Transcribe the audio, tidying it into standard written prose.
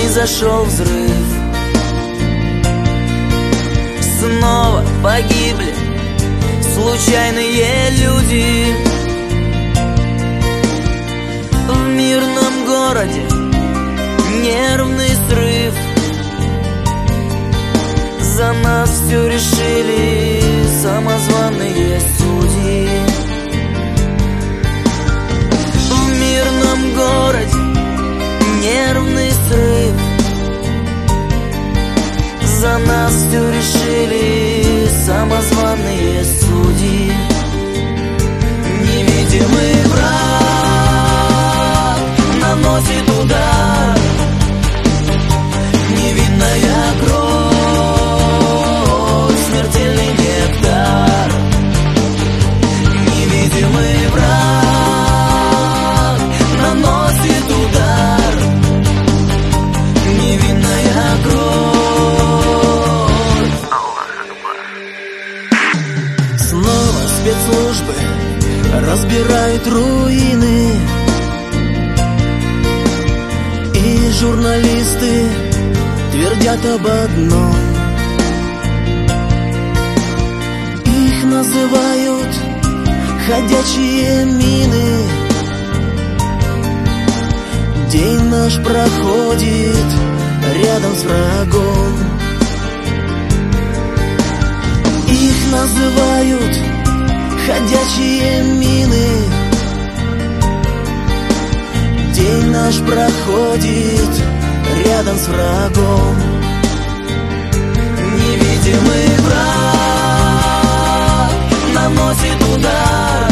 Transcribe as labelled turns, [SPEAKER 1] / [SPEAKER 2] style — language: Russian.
[SPEAKER 1] произошел взрыв. Снова погибли случайные люди. В мирном городе нервный срыв. За нас все решили самозваные судьи. В мирном городе нервный срыв. За нас все решили самозваные судьи. Невидимый враг наносит удар. Невинная кровь, смертельный нектар. Невидимый враг наносит удар. Невинная кровь. Снова спецслужбы разбирают руины, и журналисты твердят об одном. Их называют ходячие мины. День наш проходит рядом с врагом. Их называют ходячие мины. День наш проходит рядом с врагом. Невидимый враг наносит удар.